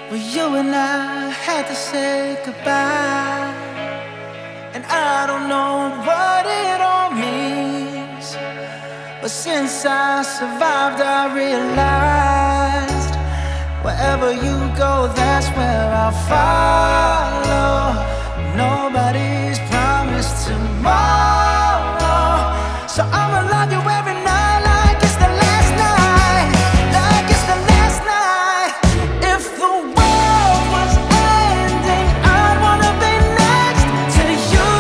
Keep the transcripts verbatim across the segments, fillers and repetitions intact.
Well, you and I had to say goodbye, and I don't know what it all means. But since I survived, I realized wherever you go, that's where I'll follow. Nobody's promised tomorrow, so I'ma love you every night like it's the last night, like it's the last night. If the world was ending, I'd wanna be next to you.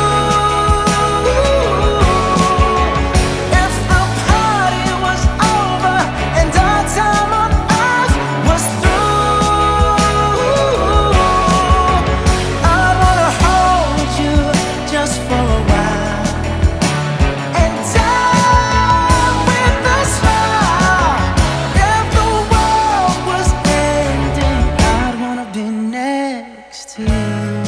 If the party was over and our time on earth was through, I'd wanna hold you just for a while and die with a smile. If the world was ending, I'd wanna be next to you.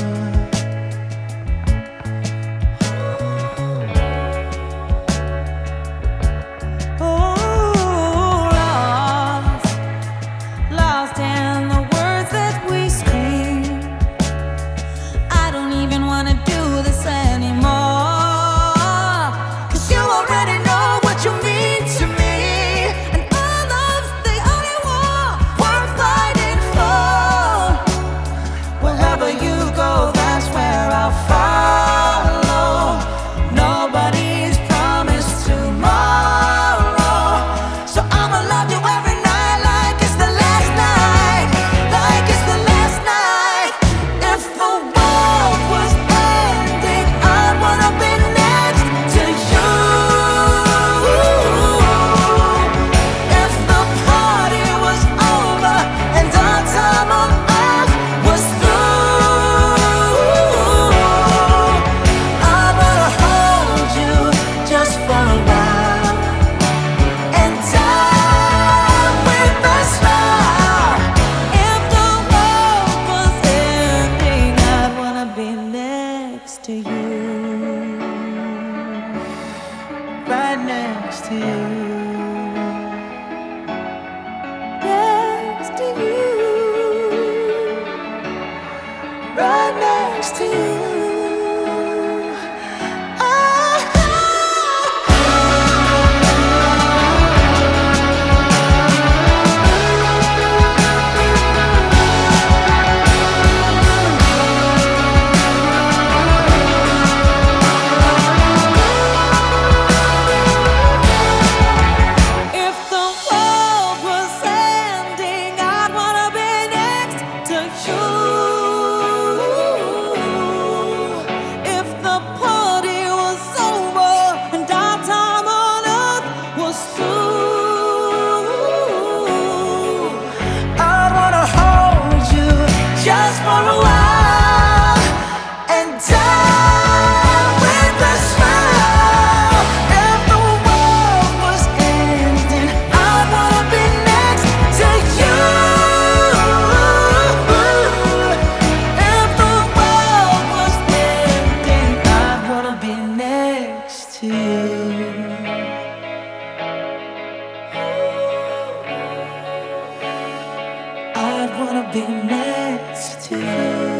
Oh, lost, lost in the words that we scream. I don't even wanna do this anymore, 'cause you already know what you mean to me, and our love's the only war worth fighting for. Wherever you go, that's where I'll follow. Nobody's promised tomorrow, so I'ma love you every night like it's the last night, like it's the last night. If the world was ending, I'd wanna be next to you. If the party was over and our time on earth was through, I'd wanna hold you just for a while and die with a smile. If the world was ending, I'd wanna be next to you. Right next to you. Next to you. Right next to you. If the world was ending, I'd wanna be next to you. If the party was over and our time on earth was through, I'd wanna hold you just for a while and die with a smile. If the world was ending, I'd wanna be next to you. If the world was ending, I'd wanna be next to you. I'd wanna be next to you.